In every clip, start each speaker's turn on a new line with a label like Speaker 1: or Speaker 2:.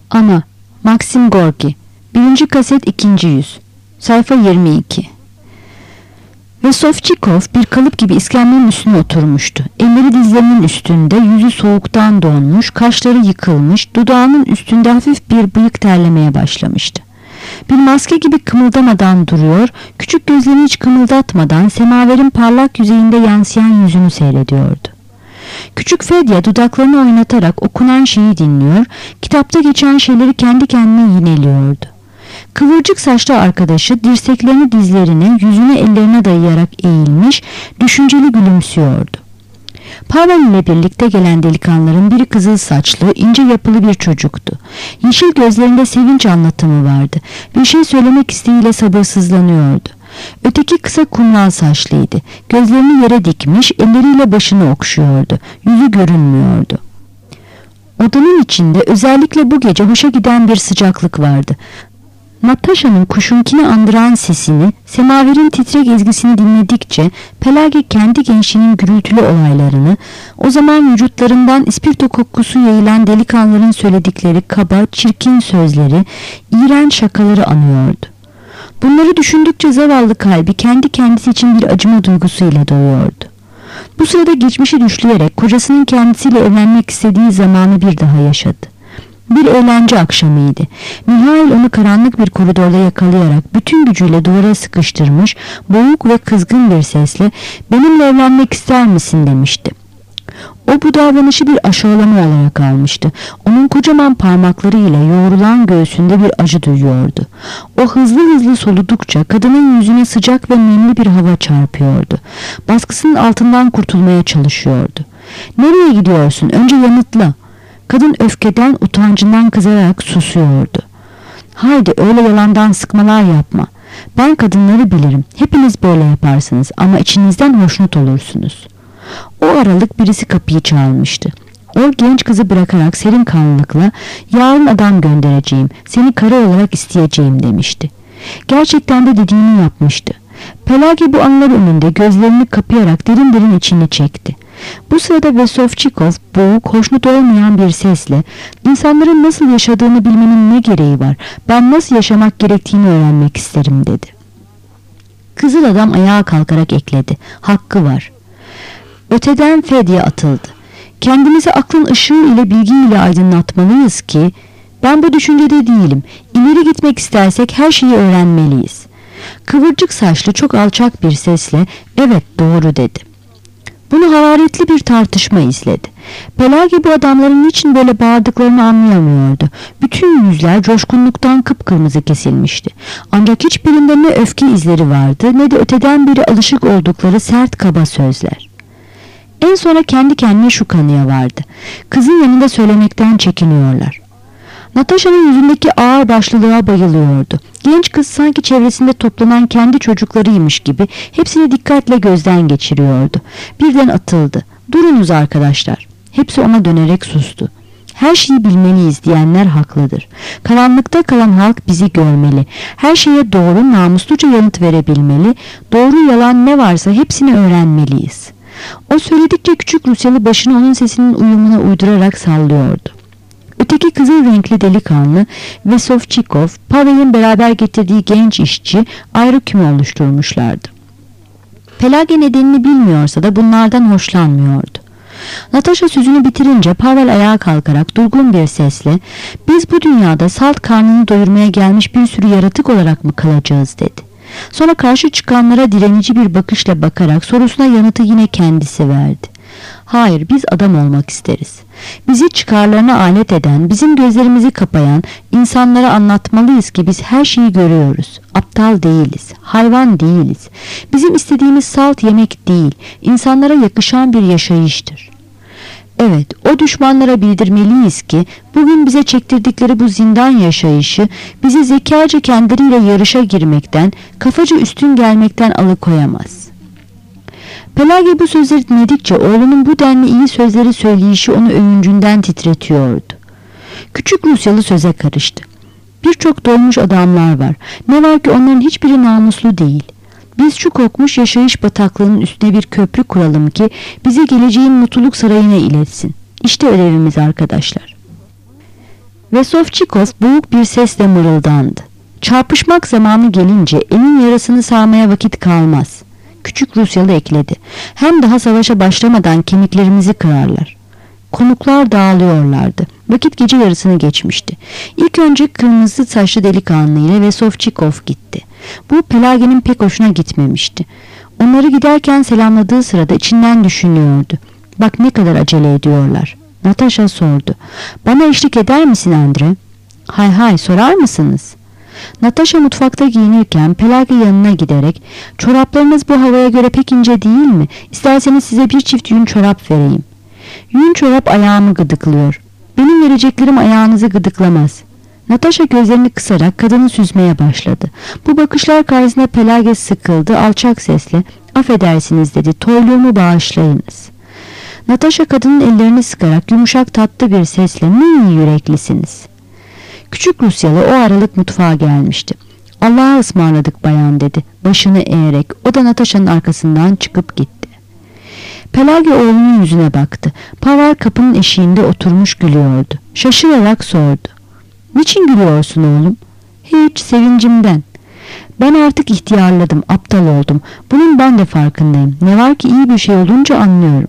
Speaker 1: Ana, Maxim Gorki, 1. kaset 2. yüz, sayfa 22. Vesovçikov bir kalıp gibi iskemlenin üstüne oturmuştu. Elleri dizlerinin üstünde, yüzü soğuktan donmuş, kaşları yıkılmış, dudağının üstünde hafif bir bıyık terlemeye başlamıştı. Bir maske gibi kımıldamadan duruyor, küçük gözlerini hiç kımıldatmadan semaverin parlak yüzeyinde yansıyan yüzünü seyrediyordu. Küçük Fedya dudaklarını oynatarak okunan şeyi dinliyor, kitapta geçen şeyleri kendi kendine yineliyordu. Kıvırcık saçlı arkadaşı dirseklerini dizlerine, yüzünü ellerine dayayarak eğilmiş, düşünceli gülümsüyordu. Pavel ile birlikte gelen delikanlıların biri kızıl saçlı, ince yapılı bir çocuktu. Yeşil gözlerinde sevinç anlatımı vardı. Bir şey söylemek isteğiyle sabırsızlanıyordu. Öteki kısa kumral saçlıydı. Gözlerini yere dikmiş, elleriyle başını okşuyordu. Yüzü görünmüyordu. Odanın içinde özellikle bu gece hoşa giden bir sıcaklık vardı. Natasha'nın kuşunkini andıran sesini, semaverin titrek ezgisini dinledikçe Pelagi kendi gençliğinin gürültülü olaylarını, o zaman vücutlarından ispirto kokusu yayılan delikanlıların söyledikleri kaba, çirkin sözleri, iğrenç şakaları anıyordu. Bunları düşündükçe zavallı kalbi kendi kendisi için bir acıma duygusuyla doluyordu. Bu sırada geçmişi düşleyerek kocasının kendisiyle evlenmek istediği zamanı bir daha yaşadı. Bir eğlence akşamıydı. Mihail onu karanlık bir koridorda yakalayarak bütün gücüyle duvara sıkıştırmış, boğuk ve kızgın bir sesle "Benimle evlenmek ister misin?" demişti. O bu davranışı bir aşağılama olarak almıştı. Onun kocaman parmaklarıyla yoğrulan göğsünde bir acı duyuyordu. O hızlı hızlı soludukça kadının yüzüne sıcak ve nemli bir hava çarpıyordu. Baskısının altından kurtulmaya çalışıyordu. "Nereye gidiyorsun? Önce yanıtla." Kadın öfkeden, utancından kızarak susuyordu. "Haydi öyle yalandan sıkmalar yapma. Ben kadınları bilirim. Hepiniz böyle yaparsınız ama içinizden hoşnut olursunuz." O aralık birisi kapıyı çalmıştı. O genç kızı bırakarak serin kanlılıkla "Yarın adam göndereceğim, seni karı olarak isteyeceğim" demişti. Gerçekten de dediğini yapmıştı. Pelagi bu anlar önünde gözlerini kapayarak derin derin içini çekti. Bu sırada Vesovçikov boğuk, hoşnut olmayan bir sesle "İnsanların nasıl yaşadığını bilmenin ne gereği var? Ben nasıl yaşamak gerektiğini öğrenmek isterim" dedi. Kızıl adam ayağa kalkarak ekledi: "Hakkı var." Öteden Fedya atıldı. "Kendimizi aklın ışığı ile bilgi ile aydınlatmalıyız ki ben bu düşüncede değilim. İleri gitmek istersek her şeyi öğrenmeliyiz." Kıvırcık saçlı çok alçak bir sesle "Evet, doğru" dedi. Bunu hararetli bir tartışma izledi. Pelagi bu adamların niçin böyle bağırdıklarını anlayamıyordu. Bütün yüzler coşkunluktan kıpkırmızı kesilmişti. Ancak hiçbirinde ne öfke izleri vardı ne de öteden beri alışık oldukları sert kaba sözler. En sonra kendi kendine şu kanıya vardı: kızın yanında söylemekten çekiniyorlar. Natasha'nın yüzündeki ağır başlılığa bayılıyordu. Genç kız sanki çevresinde toplanan kendi çocuklarıymış gibi hepsini dikkatle gözden geçiriyordu. Birden atıldı. "Durunuz arkadaşlar." Hepsi ona dönerek sustu. "Her şeyi bilmeliyiz diyenler haklıdır. Karanlıkta kalan halk bizi görmeli. Her şeye doğru, namusluca yanıt verebilmeli. Doğru yalan ne varsa hepsini öğrenmeliyiz." O söyledikçe küçük Rusyalı başını onun sesinin uyumuna uydurarak sallıyordu. Öteki kızıl renkli delikanlı Vesovçikov, Pavel'in beraber getirdiği genç işçi ayrı küme oluşturmuşlardı. Pelagi nedenini bilmiyorsa da bunlardan hoşlanmıyordu. Natasha sözünü bitirince Pavel ayağa kalkarak durgun bir sesle "Biz bu dünyada salt karnını doyurmaya gelmiş bir sürü yaratık olarak mı kalacağız?" dedi. Sonra karşı çıkanlara direnici bir bakışla bakarak sorusuna yanıtı yine kendisi verdi. "Hayır, biz adam olmak isteriz. Bizi çıkarlarına alet eden, bizim gözlerimizi kapayan insanlara anlatmalıyız ki biz her şeyi görüyoruz. Aptal değiliz, hayvan değiliz. Bizim istediğimiz salt yemek değil, insanlara yakışan bir yaşayıştır. Evet, o düşmanlara bildirmeliyiz ki bugün bize çektirdikleri bu zindan yaşayışı bizi zekaca kendileriyle yarışa girmekten, kafaca üstün gelmekten alıkoyamaz." Pelagi bu sözleri dinledikçe oğlunun bu denli iyi sözleri söyleyişi onu övüncünden titretiyordu. Küçük Rusyalı söze karıştı. "Birçok dolmuş adamlar var. Ne var ki onların hiçbiri namuslu değil. Biz şu kokmuş yaşayış bataklığının üstüne bir köprü kuralım ki bizi geleceğin mutluluk sarayına iletsin. İşte ödevimiz arkadaşlar." Vesovçikov boğuk bir sesle mırıldandı. Çarpışmak zamanı gelince elin yarasını sarmaya vakit kalmaz. Küçük Rusyalı ekledi. Hem daha savaşa başlamadan kemiklerimizi kırarlar. Konuklar dağılıyorlardı. Vakit gece yarısını geçmişti. İlk önce kırmızı saçlı delikanlı ile Vesovçikov gitti. Bu Pelage'nin pek hoşuna gitmemişti. Onları giderken selamladığı sırada içinden düşünüyordu. Bak ne kadar acele ediyorlar. Natasha sordu. Bana eşlik eder misin Andre? Hay hay, sorar mısınız? Natasha mutfakta giyinirken Pelage yanına giderek çoraplarınız bu havaya göre pek ince değil mi? İsterseniz size bir çift yün çorap vereyim. Yün çorap ayağımı gıdıklıyor. Benim vereceklerim ayağınızı gıdıklamaz. Natasha gözlerini kısarak kadını süzmeye başladı. Bu bakışlar karşısında Pelage sıkıldı, alçak sesle affedersiniz dedi, toyluğumu bağışlayınız. Natasha kadının ellerini sıkarak yumuşak tatlı bir sesle ne iyi yüreklisiniz. Küçük Rusyalı o aralık mutfağa gelmişti. Allah'a ısmarladık bayan dedi başını eğerek. O da Natasha'nın arkasından çıkıp gitti. Pelage oğlunun yüzüne baktı. Pavel kapının eşiğinde oturmuş gülüyordu. Şaşırarak sordu. Niçin gülüyorsun oğlum? Hiç, sevincimden. Ben artık ihtiyarladım, aptal oldum. Bunun ben de farkındayım. Ne var ki iyi bir şey olunca anlıyorum.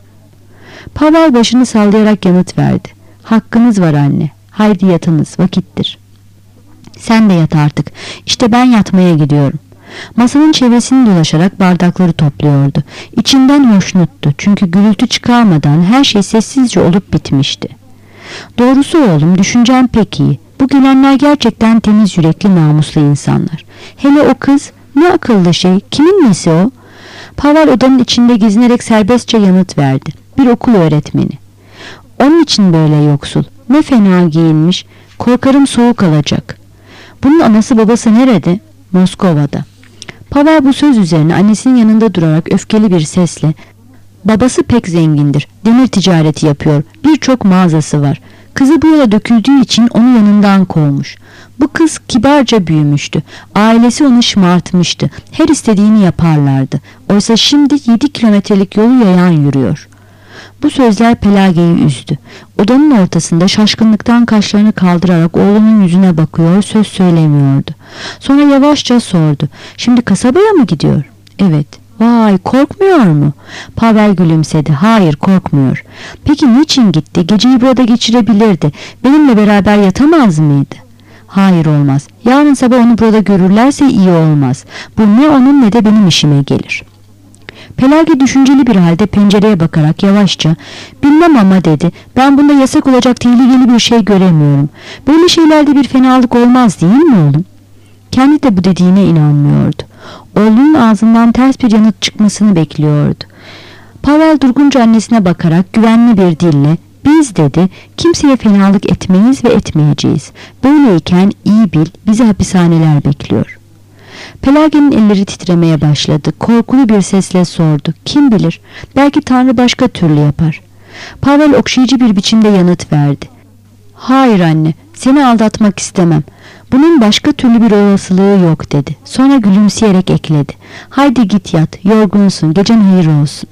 Speaker 1: Pavel başını sallayarak yanıt verdi. Hakkınız var anne. Haydi yatınız, vakittir. Sen de yat artık. İşte ben yatmaya gidiyorum. Masanın çevresini dolaşarak bardakları topluyordu. İçinden hoşnuttu çünkü gürültü çıkarmadan her şey sessizce olup bitmişti. Doğrusu oğlum, düşüncen pek iyi. Bu gülenler gerçekten temiz yürekli, namuslu insanlar. Hele o kız, ne akıllı şey, kimin nesi o? Pavel odanın içinde gezinerek serbestçe yanıt verdi. Bir okul öğretmeni. Onun için böyle yoksul. Ne fena giyinmiş. Korkarım soğuk alacak. Bunun anası babası nerede? Moskova'da. Pavel bu söz üzerine annesinin yanında durarak öfkeli bir sesle babası pek zengindir. Demir ticareti yapıyor. Birçok mağazası var. Kızı bu yola döküldüğü için onu yanından kovmuş. Bu kız kibarca büyümüştü. Ailesi onu şımartmıştı. Her istediğini yaparlardı. Oysa şimdi 7 kilometrelik yolu yayan yürüyor. Bu sözler Pelage'yi üzdü. Odanın ortasında şaşkınlıktan kaşlarını kaldırarak oğlunun yüzüne bakıyor, söz söylemiyordu. Sonra yavaşça sordu. Şimdi kasabaya mı gidiyor? Evet. Vay, korkmuyor mu? Pavel gülümsedi. Hayır, korkmuyor. Peki niçin gitti? Geceyi burada geçirebilirdi. Benimle beraber yatamaz mıydı? Hayır, olmaz. Yarın sabah onu burada görürlerse iyi olmaz. Bu ne onun ne de benim işime gelir. Pelage düşünceli bir halde pencereye bakarak yavaşça bilmem ama dedi. Ben bunda yasak olacak tehlikeli bir şey göremiyorum. Böyle şeylerde bir fenalık olmaz değil mi oğlum? Kendi de bu dediğine inanmıyordu. Oğlunun ağzından ters bir yanıt çıkmasını bekliyordu. Pavel durgunca annesine bakarak güvenli bir dille biz dedi kimseye fenalık etmeyiz ve etmeyeceğiz. Böyleyken iyi bil bizi hapishaneler bekliyor. Pelage'nin elleri titremeye başladı. Korkulu bir sesle sordu. Kim bilir? Belki Tanrı başka türlü yapar. Pavel okşayıcı bir biçimde yanıt verdi. Hayır anne, seni aldatmak istemem. Bunun başka türlü bir olasılığı yok dedi. Sonra gülümseyerek ekledi. Haydi git yat, yorgunsun, gecen hayır olsun.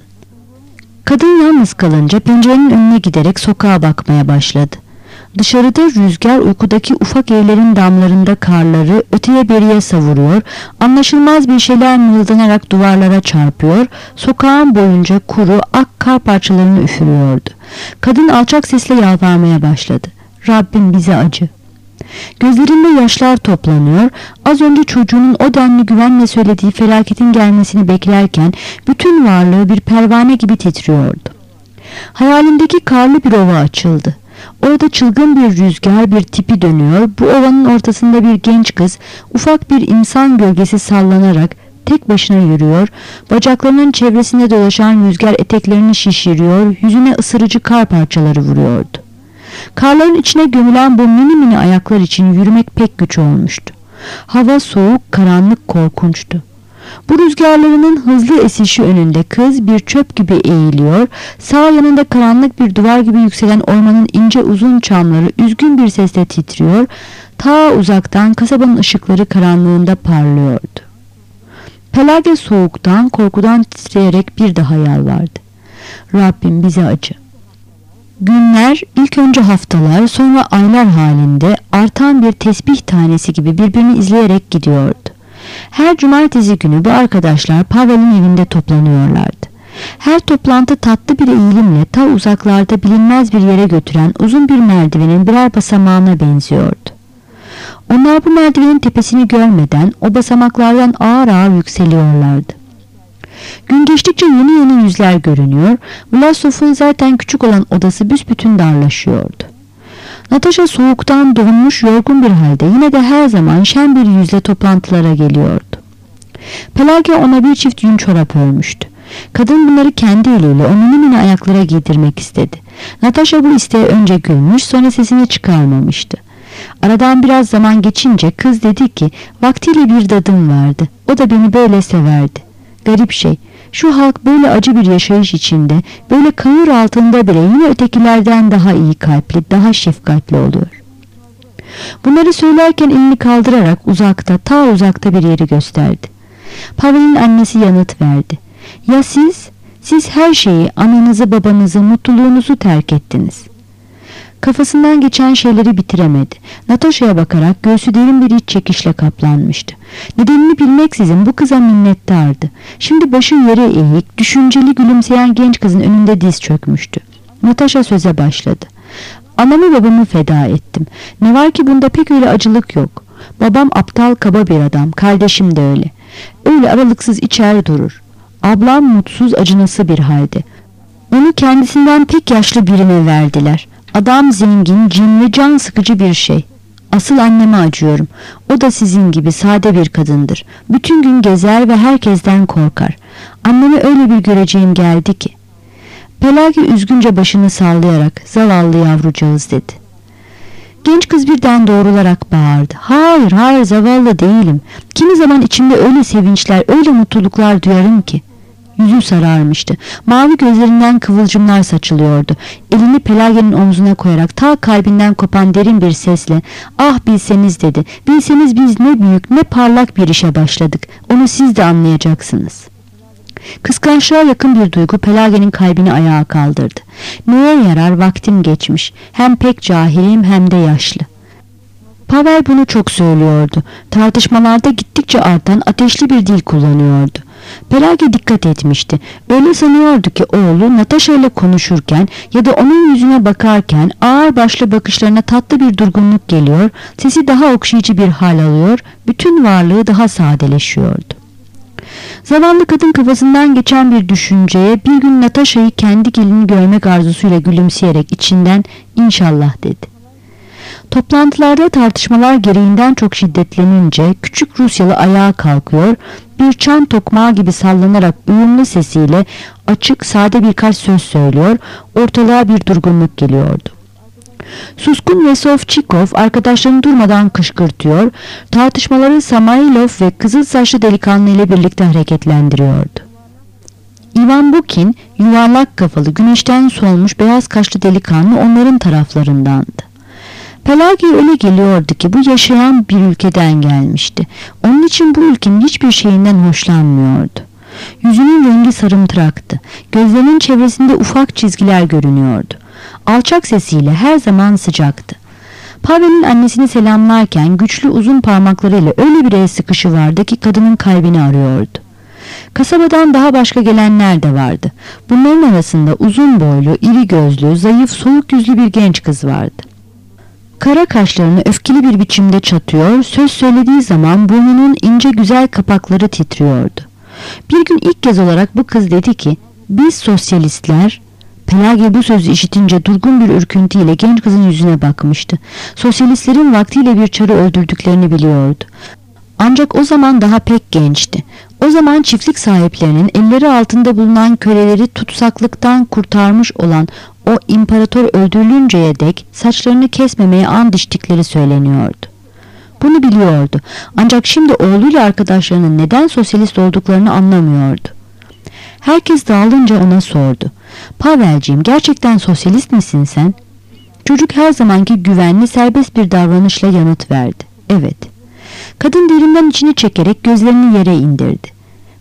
Speaker 1: Kadın yalnız kalınca pencerenin önüne giderek sokağa bakmaya başladı. Dışarıda rüzgar uykudaki ufak evlerin damlarında karları öteye beriye savuruyor, anlaşılmaz bir şeyler mırıldanarak duvarlara çarpıyor, sokağın boyunca kuru ak kar parçalarını üfürüyordu. Kadın alçak sesle yalvarmaya başladı. Rabbim bize acı. Gözlerinde yaşlar toplanıyor, az önce çocuğunun o denli güvenle söylediği felaketin gelmesini beklerken bütün varlığı bir pervane gibi titriyordu. Hayalindeki karlı bir ova açıldı. Orada çılgın bir rüzgar bir tipi dönüyor, bu ovanın ortasında bir genç kız ufak bir insan gölgesi sallanarak tek başına yürüyor, bacaklarının çevresinde dolaşan rüzgar eteklerini şişiriyor, yüzüne ısırıcı kar parçaları vuruyordu. Karların içine gömülen bu mini mini ayaklar için yürümek pek güç olmuştu. Hava soğuk, karanlık, korkunçtu. Bu rüzgarlarının hızlı esişi önünde kız bir çöp gibi eğiliyor, sağ yanında karanlık bir duvar gibi yükselen ormanın ince uzun çamları üzgün bir sesle titriyor, ta uzaktan kasabanın ışıkları karanlığında parlıyordu. Pelage soğuktan, korkudan titreyerek bir daha yalvardı. Rabbim bize acı. Günler, ilk önce haftalar, sonra aylar halinde artan bir tesbih tanesi gibi birbirini izleyerek gidiyordu. Her cumartesi günü bu arkadaşlar Pavel'in evinde toplanıyorlardı. Her toplantı tatlı bir eğilimle ta uzaklarda bilinmez bir yere götüren uzun bir merdivenin birer basamağına benziyordu. Onlar bu merdivenin tepesini görmeden o basamaklardan ağır ağır yükseliyorlardı. Gün geçtikçe yeni yeni yüzler görünüyor, Vlasov'un zaten küçük olan odası büsbütün darlaşıyordu. Natasha soğuktan donmuş, yorgun bir halde yine de her zaman şen bir yüzle toplantılara geliyordu. Pelagia ona bir çift yün çorap örmüştü. Kadın bunları kendi eliyle o mini ayaklara giydirmek istedi. Natasha bu isteğe önce gülmüş, sonra sesini çıkarmamıştı. Aradan biraz zaman geçince kız dedi ki, vaktiyle bir dadım vardı. O da beni böyle severdi. Garip şey, şu halk böyle acı bir yaşayış içinde, böyle kahır altında bile yine ötekilerden daha iyi kalpli, daha şefkatli oluyor. Bunları söylerken elini kaldırarak uzakta, ta uzakta bir yeri gösterdi. Pavel'in annesi yanıt verdi. Ya siz her şeyi, ananızı, babanızı, mutluluğunuzu terk ettiniz. Kafasından geçen şeyleri bitiremedi. Natasha'ya bakarak göğsü derin bir iç çekişle kaplanmıştı. Nedenini bilmeksizin bu kıza minnettardı. Şimdi başı yere eğik, düşünceli gülümseyen genç kızın önünde diz çökmüştü. Natasha söze başladı. Anamı babamı feda ettim. Ne var ki bunda pek öyle acılık yok. Babam aptal kaba bir adam, kardeşim de öyle. Öyle aralıksız içer durur. Ablam mutsuz acınası bir halde. Onu kendisinden pek yaşlı birine verdiler. Adam zengin, cimri, can sıkıcı bir şey. Asıl anneme acıyorum. O da sizin gibi sade bir kadındır. Bütün gün gezer ve herkesten korkar. Annemi öyle bir göreceğim geldi ki. Pelagia üzgünce başını sallayarak zavallı yavrucağız dedi. Genç kız birden doğrularak bağırdı. Hayır zavallı değilim. Kimi zaman içimde öyle sevinçler, öyle mutluluklar duyarım ki. Yüzü sararmıştı. Mavi gözlerinden kıvılcımlar saçılıyordu. Elini Pelagia'nın omzuna koyarak ta kalbinden kopan derin bir sesle "Ah bilseniz" dedi. "Bilseniz biz ne büyük, ne parlak bir işe başladık. Onu siz de anlayacaksınız." Kıskançlığa yakın bir duygu Pelagia'nın kalbini ayağa kaldırdı. Neye yarar, vaktim geçmiş. Hem pek cahilim hem de yaşlı. Pavel bunu çok söylüyordu. Tartışmalarda gittikçe artan ateşli bir dil kullanıyordu. Pelagia dikkat etmişti. Öyle sanıyordu ki oğlu Natasha ile konuşurken ya da onun yüzüne bakarken ağır başlı bakışlarına tatlı bir durgunluk geliyor, sesi daha okşayıcı bir hal alıyor, bütün varlığı daha sadeleşiyordu. Zavallı kadın kafasından geçen bir düşünceye bir gün Natasha'yı kendi gelini görmek arzusuyla gülümseyerek içinden "İnşallah" dedi. Toplantılarda tartışmalar gereğinden çok şiddetlenince küçük Rusyalı ayağa kalkıyor, bir çan tokmağı gibi sallanarak uyumlu sesiyle açık sade birkaç söz söylüyor, ortalığa bir durgunluk geliyordu. Suskun Vesovçikov arkadaşlarını durmadan kışkırtıyor, tartışmaları Samailov ve kızıl saçlı delikanlı ile birlikte hareketlendiriyordu. Ivan Bukin, yuvarlak kafalı, güneşten solmuş beyaz kaşlı delikanlı onların taraflarındandı. Pelagia öyle geliyordu ki bu yaşayan bir ülkeden gelmişti. Onun için bu ülkenin hiçbir şeyinden hoşlanmıyordu. Yüzünün rengi sarımtıraktı. Gözlerinin çevresinde ufak çizgiler görünüyordu. Alçak sesiyle her zaman sıcaktı. Pavel'in annesini selamlarken güçlü uzun parmaklarıyla öyle bir el sıkışı vardı ki kadının kalbini arıyordu. Kasabadan daha başka gelenler de vardı. Bunların arasında uzun boylu, iri gözlü, zayıf, soğuk yüzlü bir genç kız vardı. Kara kaşlarını öfkeli bir biçimde çatıyor, söz söylediği zaman burnunun ince güzel kapakları titriyordu. Bir gün ilk kez olarak bu kız dedi ki, "Biz sosyalistler..." Pelagia bu sözü işitince durgun bir ürküntüyle genç kızın yüzüne bakmıştı. Sosyalistlerin vaktiyle bir çarı öldürdüklerini biliyordu. Ancak o zaman daha pek gençti. O zaman çiftlik sahiplerinin elleri altında bulunan köleleri tutsaklıktan kurtarmış olan o imparator öldürülünceye dek saçlarını kesmemeye and içtikleri söyleniyordu. Bunu biliyordu. Ancak şimdi oğluyla arkadaşlarının neden sosyalist olduklarını anlamıyordu. Herkes dağılınca ona sordu. "Pavelciğim, gerçekten sosyalist misin sen?" Çocuk her zamanki güvenli, serbest bir davranışla yanıt verdi. "Evet." Kadın derinden içini çekerek gözlerini yere indirdi.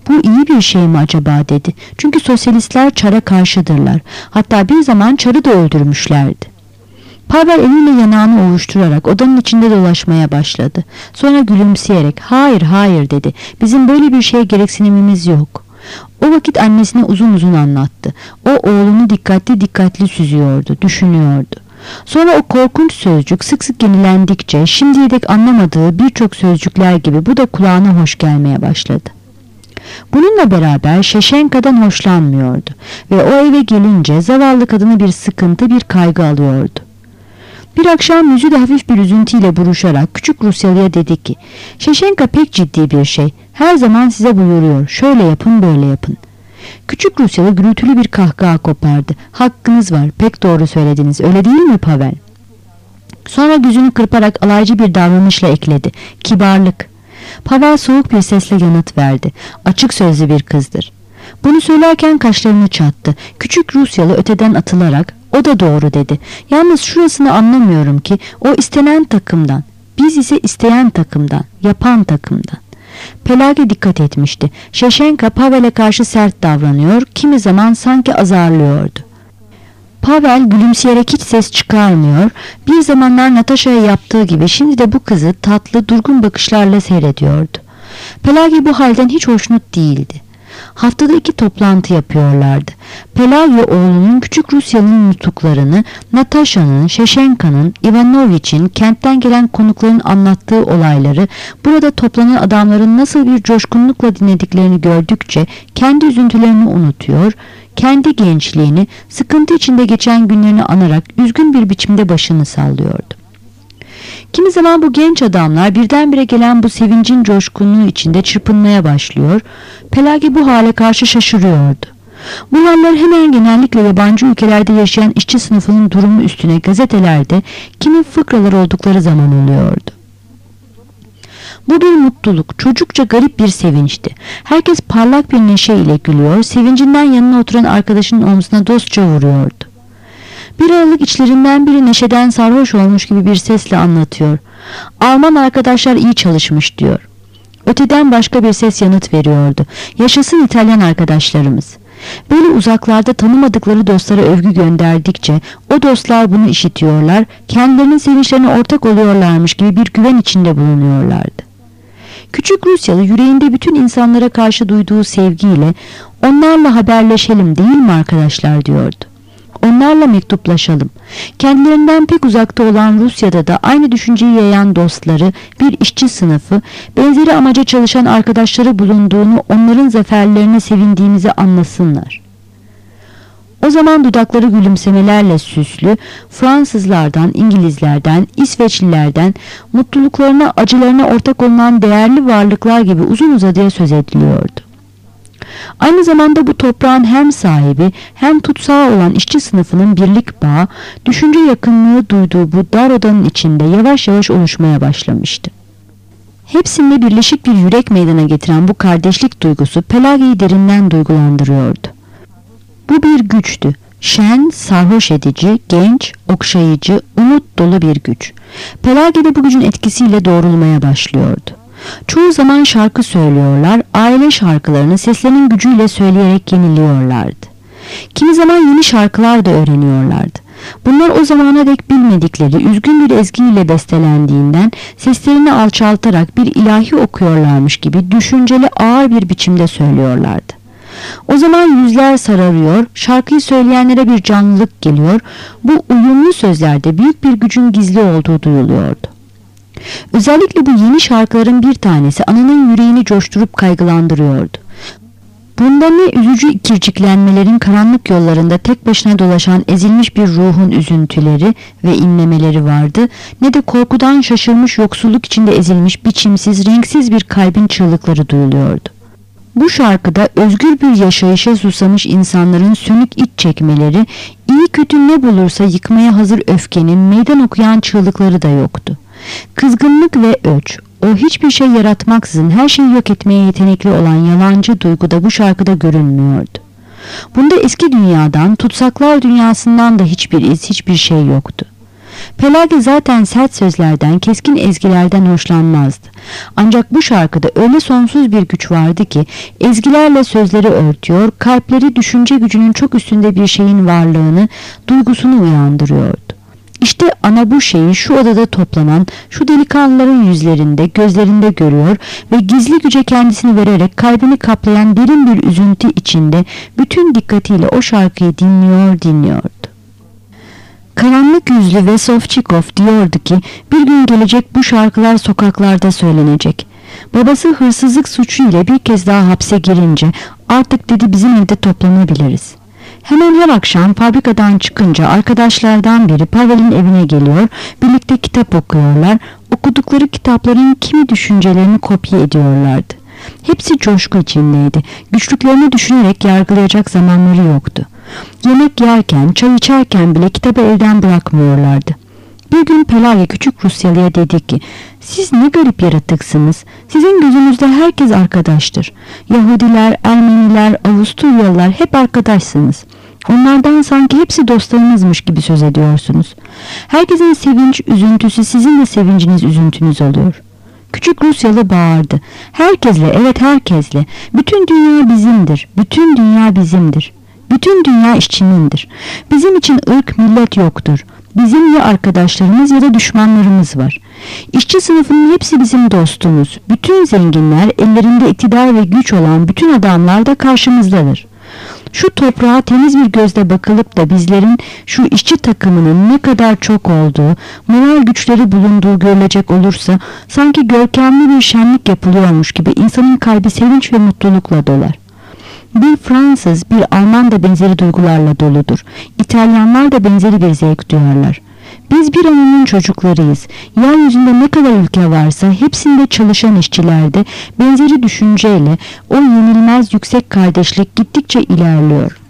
Speaker 1: Bu iyi bir şey mi acaba dedi. Çünkü sosyalistler Çar'a karşıdırlar. Hatta bir zaman Çar'ı da öldürmüşlerdi. Pavel eliyle yanağını ovuşturarak odanın içinde dolaşmaya başladı. Sonra gülümseyerek hayır hayır dedi. Bizim böyle bir şeye gereksinimimiz yok. O vakit annesine uzun uzun anlattı. O oğlunu dikkatli süzüyordu, düşünüyordu. Sonra o korkunç sözcük sık sık yenilendikçe şimdiye dek anlamadığı birçok sözcükler gibi bu da kulağına hoş gelmeye başladı. Bununla beraber Şeşenka'dan hoşlanmıyordu ve o eve gelince zavallı kadını bir sıkıntı, bir kaygı alıyordu. Bir akşam yüzü de hafif bir üzüntüyle buruşarak küçük Rusyalı'ya dedi ki, Şeşenka pek ciddi bir şey, her zaman size buyuruyor, şöyle yapın böyle yapın. Küçük Rusyalı gürültülü bir kahkaha kopardı. Hakkınız var, pek doğru söylediniz, öyle değil mi Pavel? Sonra yüzünü kırparak alaycı bir davranışla ekledi, kibarlık. Pavel soğuk bir sesle yanıt verdi, açık sözlü bir kızdır. Bunu söylerken kaşlarını çattı. Küçük Rusyalı öteden atılarak, o da doğru dedi. Yalnız şurasını anlamıyorum ki o istenen takımdan, biz ise isteyen takımdan, yapan takımdan. Pelage dikkat etmişti. Şeşenka Pavel'e karşı sert davranıyor, kimi zaman sanki azarlıyordu. Pavel gülümseyerek hiç ses çıkarmıyor, bir zamanlar Natasha'ya yaptığı gibi şimdi de bu kızı tatlı, durgun bakışlarla seyrediyordu. Pelage bu halden hiç hoşnut değildi. Haftada 2 toplantı yapıyorlardı. Pelage oğlunun küçük Rusyalı'nın nutuklarını, Natasha'nın, Şeşenka'nın, Ivanoviç'in, kentten gelen konukların anlattığı olayları, burada toplanan adamların nasıl bir coşkunlukla dinlediklerini gördükçe kendi üzüntülerini unutuyor, kendi gençliğini, sıkıntı içinde geçen günlerini anarak üzgün bir biçimde başını sallıyordu. Kimi zaman bu genç adamlar birdenbire gelen bu sevincin coşkunluğu içinde çırpınmaya başlıyor, Pelage bu hale karşı şaşırıyordu. Bu haller hemen genellikle yabancı ülkelerde yaşayan işçi sınıfının durumu üstüne gazetelerde kimi fıkralar oldukları zaman oluyordu. Bu bir mutluluk, çocukça garip bir sevinçti. Herkes parlak bir neşe ile gülüyor, sevincinden yanına oturan arkadaşının omzuna dostça vuruyordu. Bir aralık içlerinden biri neşeden sarhoş olmuş gibi bir sesle anlatıyor. Alman arkadaşlar iyi çalışmış diyor. Öteden başka bir ses yanıt veriyordu. Yaşasın İtalyan arkadaşlarımız. Böyle uzaklarda tanımadıkları dostlara övgü gönderdikçe o dostlar bunu işitiyorlar, kendilerinin sevinçlerine ortak oluyorlarmış gibi bir güven içinde bulunuyorlardı. Küçük Rusyalı yüreğinde bütün insanlara karşı duyduğu sevgiyle onlarla haberleşelim değil mi arkadaşlar diyordu. Onlarla mektuplaşalım. Kendilerinden pek uzakta olan Rusya'da da aynı düşünceyi yayan dostları, bir işçi sınıfı, benzeri amaca çalışan arkadaşları bulunduğunu, onların zaferlerine sevindiğimizi anlasınlar. O zaman dudakları gülümsemelerle süslü, Fransızlardan, İngilizlerden, İsveçlilerden, mutluluklarına, acılarına ortak olunan değerli varlıklar gibi uzun uzadıya söz ediliyordu. Aynı zamanda bu toprağın hem sahibi hem tutsağı olan işçi sınıfının birlik bağı, düşünce yakınlığı duyduğu bu dar odanın içinde yavaş yavaş oluşmaya başlamıştı. Hepsinde birleşik bir yürek meydana getiren bu kardeşlik duygusu Pelage'yi derinden duygulandırıyordu. Bu bir güçtü. Şen, sarhoş edici, genç, okşayıcı, umut dolu bir güç. Pelage de bu gücün etkisiyle doğrulmaya başlıyordu. Çoğu zaman şarkı söylüyorlar, aile şarkılarını seslerinin gücüyle söyleyerek yeniliyorlardı. Kimi zaman yeni şarkılar da öğreniyorlardı. Bunlar o zamana dek bilmedikleri üzgün bir ezgiyle bestelendiğinden seslerini alçaltarak bir ilahi okuyorlarmış gibi düşünceli ağır bir biçimde söylüyorlardı. O zaman yüzler sararıyor, şarkıyı söyleyenlere bir canlılık geliyor, bu uyumlu sözlerde büyük bir gücün gizli olduğu duyuluyordu. Özellikle bu yeni şarkıların bir tanesi ananın yüreğini coşturup kaygılandırıyordu. Bunda ne üzücü kirciklenmelerin karanlık yollarında tek başına dolaşan ezilmiş bir ruhun üzüntüleri ve inlemeleri vardı, ne de korkudan şaşırmış yoksulluk içinde ezilmiş biçimsiz, renksiz bir kalbin çığlıkları duyuluyordu. Bu şarkıda özgür bir yaşayışa susamış insanların sönük iç çekmeleri, iyi kötü ne bulursa yıkmaya hazır öfkenin meydan okuyan çığlıkları da yoktu. Kızgınlık ve öç, o hiçbir şey yaratmaksızın her şeyi yok etmeye yetenekli olan yalancı duygu da bu şarkıda görünmüyordu. Bunda eski dünyadan, tutsaklar dünyasından da hiçbir iz, hiçbir şey yoktu. Pelagi zaten sert sözlerden, keskin ezgilerden hoşlanmazdı. Ancak bu şarkıda öyle sonsuz bir güç vardı ki ezgilerle sözleri örtüyor, kalpleri düşünce gücünün çok üstünde bir şeyin varlığını, duygusunu uyandırıyordu. İşte ana bu şeyi şu odada toplanan şu delikanlıların yüzlerinde, gözlerinde görüyor ve gizli güce kendisini vererek kalbini kaplayan derin bir üzüntü içinde bütün dikkatiyle o şarkıyı dinliyordu. Karanlık yüzlü Vesovçikov diyordu ki bir gün gelecek bu şarkılar sokaklarda söylenecek. Babası hırsızlık suçu ile bir kez daha hapse girince artık dedi bizim evde toplanabiliriz. Hemen her akşam fabrikadan çıkınca arkadaşlardan biri Pavel'in evine geliyor, birlikte kitap okuyorlar, okudukları kitapların kimi düşüncelerini kopya ediyorlardı. Hepsi coşku içindeydi, güçlüklerini düşünerek yargılayacak zamanları yoktu. Yemek yerken, çay içerken bile kitabı elden bırakmıyorlardı. Bir gün Pelagi küçük Rusyalı'ya dedi ki, siz ne garip yaratıksınız, sizin gözünüzde herkes arkadaştır. Yahudiler, Ermeniler, Avusturyalılar hep arkadaşsınız. Onlardan sanki hepsi dostlarınızmış gibi söz ediyorsunuz. Herkesin sevinç, üzüntüsü sizin de sevinciniz, üzüntünüz oluyor. Küçük Rusyalı bağırdı. Herkesle, evet herkesle. Bütün dünya bizimdir, bütün dünya bizimdir. Bütün dünya işçinindir. Bizim için ırk, millet yoktur. Bizim ya arkadaşlarımız ya da düşmanlarımız var. İşçi sınıfının hepsi bizim dostumuz. Bütün zenginler, ellerinde iktidar ve güç olan bütün adamlar da karşımızdadır. Şu toprağa temiz bir gözle bakılıp da bizlerin şu işçi takımının ne kadar çok olduğu, moral güçleri bulunduğu görülecek olursa sanki görkemli bir şenlik yapılıyormuş gibi insanın kalbi sevinç ve mutlulukla dolar. Bir Fransız, bir Alman da benzeri duygularla doludur. İtalyanlar da benzeri bir zevk duyarlar. Biz bir ananın çocuklarıyız. Yeryüzünde ne kadar ülke varsa hepsinde çalışan işçilerde benzeri düşünceyle o yenilmez yüksek kardeşlik gittikçe ilerliyor.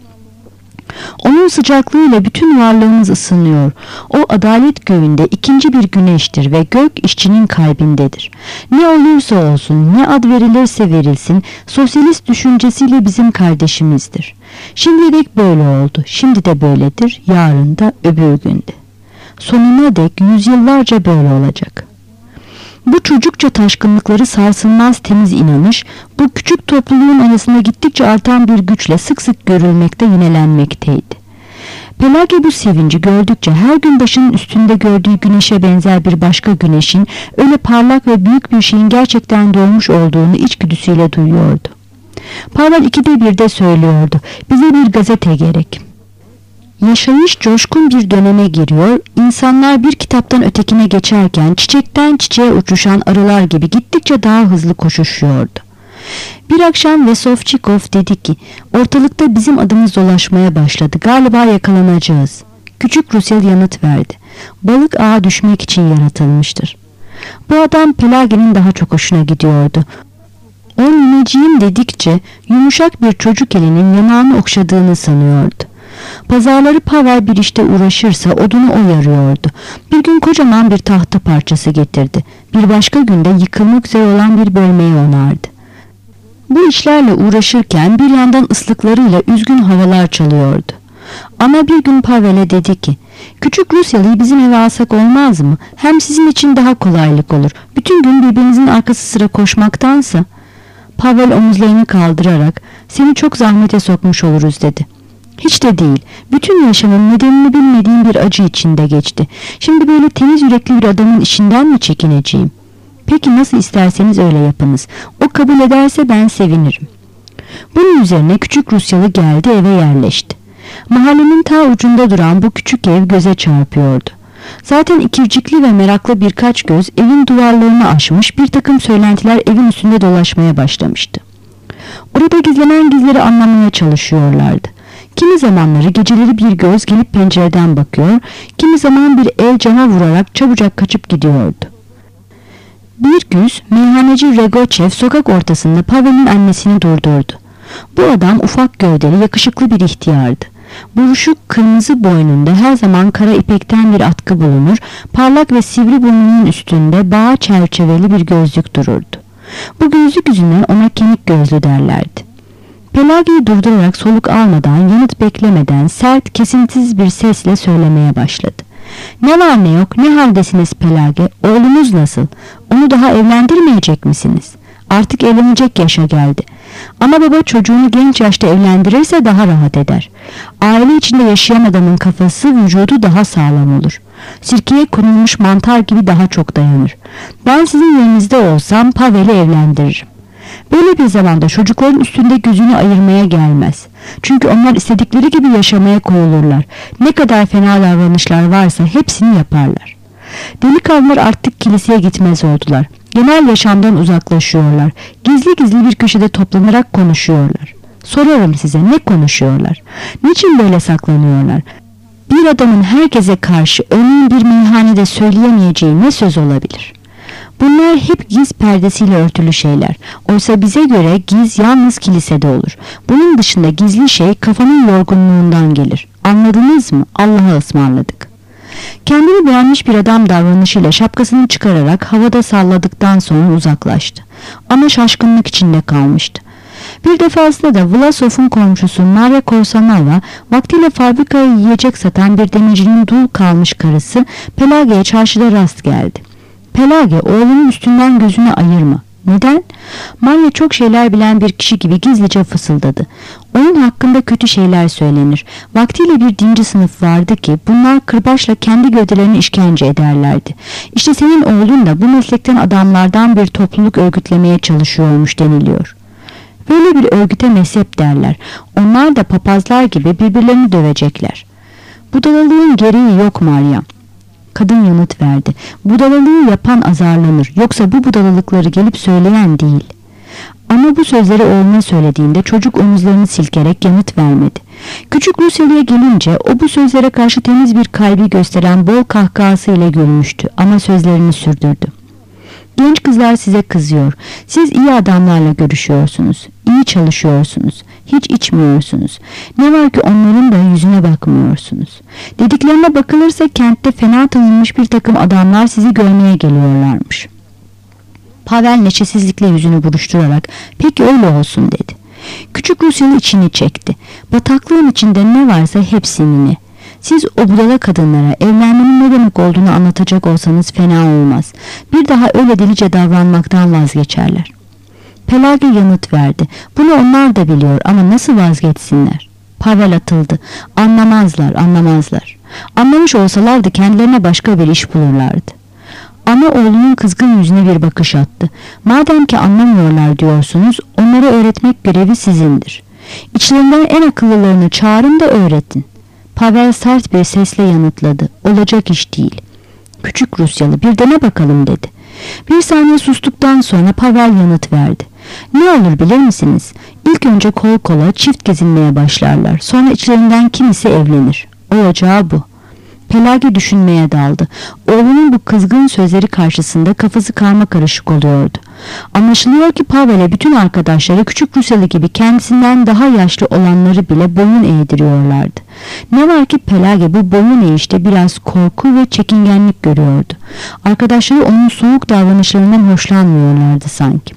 Speaker 1: Onun sıcaklığıyla bütün varlığımız ısınıyor. O adalet göğünde ikinci bir güneştir ve gök işçinin kalbindedir. Ne olursa olsun, ne ad verilirse verilsin, sosyalist düşüncesiyle bizim kardeşimizdir. Şimdilik böyle oldu, şimdi de böyledir, yarın da öbür günde. Sonuna dek yüzyıllarca böyle olacak. Bu çocukça taşkınlıkları sarsılmaz temiz inanış, bu küçük topluluğun arasında gittikçe artan bir güçle sık sık görülmekte, yinelenmekteydi. Pelagi bu sevinci gördükçe her gün başının üstünde gördüğü güneşe benzer bir başka güneşin öyle parlak ve büyük bir şeyin gerçekten doğmuş olduğunu içgüdüsüyle duyuyordu. Pavel 2'de söylüyordu, bize bir gazete gerek. Yaşayış coşkun bir döneme giriyor, insanlar bir kitaptan ötekine geçerken çiçekten çiçeğe uçuşan arılar gibi gittikçe daha hızlı koşuşuyordu. Bir akşam Vesovçikov dedi ki, ortalıkta bizim adımız dolaşmaya başladı, galiba yakalanacağız. Küçük Rusyalı yanıt verdi, balık ağa düşmek için yaratılmıştır. Bu adam Pelagi'nin daha çok hoşuna gidiyordu. O nineciğim dedikçe yumuşak bir çocuk elinin yanağını okşadığını sanıyordu. Pazarları Pavel bir işte uğraşırsa odunu o yarıyordu. Bir gün kocaman bir tahta parçası getirdi. Bir başka günde yıkılmak üzere olan bir bölmeyi onardı. Bu işlerle uğraşırken bir yandan ıslıklarıyla üzgün havalar çalıyordu. Ana bir gün Pavel'e dedi ki, küçük Rusyalı'yı bizim eve alsak olmaz mı? Hem sizin için daha kolaylık olur. Bütün gün birbirinizin arkası sıra koşmaktansa. Pavel omuzlarını kaldırarak, seni çok zahmete sokmuş oluruz dedi. Hiç de değil. Bütün yaşamım nedenini bilmediğim bir acı içinde geçti. Şimdi böyle temiz yürekli bir adamın işinden mi çekineceğim? Peki nasıl isterseniz öyle yapınız. O kabul ederse ben sevinirim. Bunun üzerine küçük Rusyalı geldi, eve yerleşti. Mahallenin ta ucunda duran bu küçük ev göze çarpıyordu. Zaten ikircikli ve meraklı birkaç göz evin duvarlarını aşmış, bir takım söylentiler evin üstünde dolaşmaya başlamıştı. Orada gizlenen gizleri anlamaya çalışıyorlardı. Kimi zamanları geceleri bir göz gelip pencereden bakıyor, kimi zaman bir el cama vurarak çabucak kaçıp gidiyordu. Bir güz meyhaneci Regoçev sokak ortasında Pavel'in annesini durdurdu. Bu adam ufak gövdeli, yakışıklı bir ihtiyardı. Buruşuk kırmızı boynunda her zaman kara ipekten bir atkı bulunur, parlak ve sivri burnunun üstünde bağ çerçeveli bir gözlük dururdu. Bu gözlük yüzünden ona kemik gözlü derlerdi. Pelagi'yi durdurarak soluk almadan, yanıt beklemeden sert, kesintisiz bir sesle söylemeye başladı. Ne var ne yok, ne haldesiniz Pelage? Oğlunuz nasıl? Onu daha evlendirmeyecek misiniz? Artık evlenecek yaşa geldi. Ana baba çocuğunu genç yaşta evlendirirse daha rahat eder. Aile içinde yaşayan adamın kafası, vücudu daha sağlam olur. Sirkeye konulmuş mantar gibi daha çok dayanır. Ben sizin yerinizde olsam Pavel'i evlendiririm. Böyle bir zamanda çocukların üstünde gözünü ayırmaya gelmez. Çünkü onlar istedikleri gibi yaşamaya koyulurlar. Ne kadar fena davranışlar varsa hepsini yaparlar. Delikanlılar artık kiliseye gitmez oldular. Genel yaşamdan uzaklaşıyorlar. Gizli gizli bir köşede toplanarak konuşuyorlar. Sorarım size, ne konuşuyorlar? Niçin böyle saklanıyorlar? Bir adamın herkese karşı örneğin bir meyhanede söyleyemeyeceği ne söz olabilir? Bunlar hep giz perdesiyle örtülü şeyler. Oysa bize göre giz yalnız kilisede olur. Bunun dışında gizli şey kafanın yorgunluğundan gelir. Anladınız mı? Allah'a ısmarladık. Kendini beğenmiş bir adam davranışıyla şapkasını çıkararak havada salladıktan sonra uzaklaştı. Ama şaşkınlık içinde kalmıştı. Bir defasında da Vlasov'un komşusu Maria Korsanova vaktiyle fabrikaya yiyecek satan bir demircinin dul kalmış karısı Pelage'ye çarşıda rast geldi. Pelage, oğlunun üstünden gözünü ayırma. Neden? Maria çok şeyler bilen bir kişi gibi gizlice fısıldadı. Onun hakkında kötü şeyler söylenir. Vaktiyle bir dinci sınıf vardı ki bunlar kırbaçla kendi gövdelerini işkence ederlerdi. İşte senin oğlun da bu meslekten adamlardan bir topluluk örgütlemeye çalışıyormuş deniliyor. Böyle bir örgüte mezhep derler. Onlar da papazlar gibi birbirlerini dövecekler. Budalalığın gereği yok Maria. Kadın yanıt verdi. Budalalığı yapan azarlanır. Yoksa bu budalalıkları gelip söyleyen değil. Ama bu sözleri oğluna söylediğinde çocuk omuzlarını silkerek yanıt vermedi. Küçük Rusyalı'ya gelince o bu sözlere karşı temiz bir kalbi gösteren bol kahkahasıyla gülmüştü ama sözlerini sürdürdü. Genç kızlar size kızıyor. Siz iyi adamlarla görüşüyorsunuz. İyi çalışıyorsunuz. Hiç içmiyorsunuz. Ne var ki onların da yüzüne bakmıyorsunuz. Dediklerine bakılırsa kentte fena tanınmış bir takım adamlar sizi görmeye geliyorlarmış. Pavel neşesizlikle yüzünü buruşturarak peki öyle olsun dedi. Küçük Rusyalı içini çekti. Bataklığın içinde ne varsa hepsini. Siz o budala kadınlara evlenmenin ne demek olduğunu anlatacak olsanız fena olmaz. Bir daha öyle delice davranmaktan vazgeçerler. Pelage yanıt verdi. Bunu onlar da biliyor ama nasıl vazgeçsinler? Pavel atıldı. Anlamazlar. Anlamış olsalardı kendilerine başka bir iş bulurlardı. Ana oğlunun kızgın yüzüne bir bakış attı. Madem ki anlamıyorlar diyorsunuz, onlara öğretmek görevi sizindir. İçlerinden en akıllılarını çağırın da öğretin. Pavel sert bir sesle yanıtladı. Olacak iş değil. Küçük Rusyalı bir dene bakalım dedi. Bir saniye sustuktan sonra Pavel yanıt verdi. Ne olur bilir misiniz? İlk önce kol kola çift gezinmeye başlarlar. Sonra içlerinden kimisi evlenir. Olacağı bu. Pelage düşünmeye daldı. Oğlunun bu kızgın sözleri karşısında kafası karmakarışık oluyordu. Anlaşılıyor ki Pavel'e bütün arkadaşları küçük Rusyalı gibi kendisinden daha yaşlı olanları bile boyun eğdiriyorlardı. Ne var ki Pelage bu boyun eğişte biraz korku ve çekingenlik görüyordu. Arkadaşları onun soğuk davranışlarından hoşlanmıyorlardı sanki.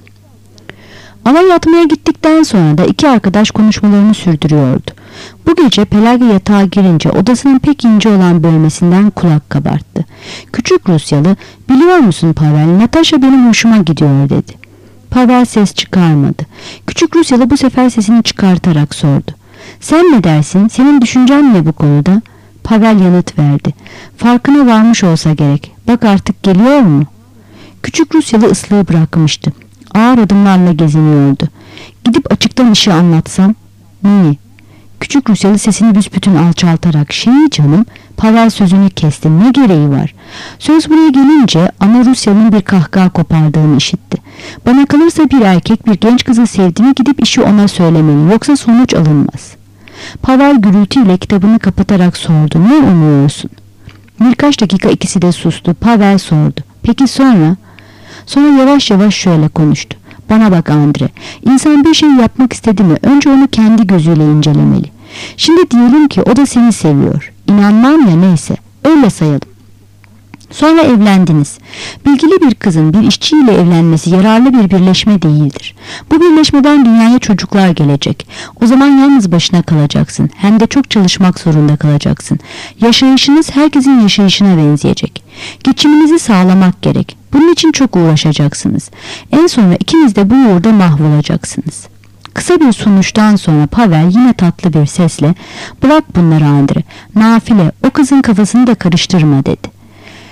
Speaker 1: Alay yatmaya gittikten sonra da iki arkadaş konuşmalarını sürdürüyordu. Bu gece Pelage yatağa girince odasının pek ince olan bölmesinden kulak kabarttı. Küçük Rusyalı, biliyor musun Pavel, Natasha benim hoşuma gidiyor dedi. Pavel ses çıkarmadı. Küçük Rusyalı bu sefer sesini çıkartarak sordu. Sen ne dersin? Senin düşüncen ne bu konuda? Pavel yanıt verdi. Farkına varmış olsa gerek. Bak artık geliyor mu? Küçük Rusyalı ıslığı bırakmıştı. Ağır adımlarla geziniyordu. Gidip açıktan işi anlatsam. Neyi? Küçük Rusyalı sesini büsbütün alçaltarak canım. Pavel sözünü kesti. Ne gereği var? Söz buraya gelince ana Rusyalı'nın bir kahkaha kopardığını işitti. Bana kalırsa bir erkek bir genç kızı sevdiğini gidip işi ona söylemeli. Yoksa sonuç alınmaz. Pavel gürültüyle kitabını kapatarak sordu. Ne umuyorsun? Birkaç dakika ikisi de sustu. Pavel sordu. Peki sonra? Sonra yavaş yavaş şöyle konuştu. Bana bak Andre, insan bir şey yapmak istedi mi önce onu kendi gözüyle incelemeli. Şimdi diyelim ki o da seni seviyor. İnanmam ya neyse, öyle sayalım. Sonra evlendiniz. Bilgili bir kızın bir işçiyle evlenmesi yararlı bir birleşme değildir. Bu birleşmeden dünyaya çocuklar gelecek. O zaman yalnız başına kalacaksın. Hem de çok çalışmak zorunda kalacaksın. Yaşayışınız herkesin yaşayışına benzeyecek. Geçiminizi sağlamak gerek. Bunun için çok uğraşacaksınız. En sonra ikiniz de bu uğurda mahvolacaksınız. Kısa bir sunuştan sonra Pavel yine tatlı bir sesle "Bırak bunları Andre. Nafile, o kızın kafasını da karıştırma" dedi.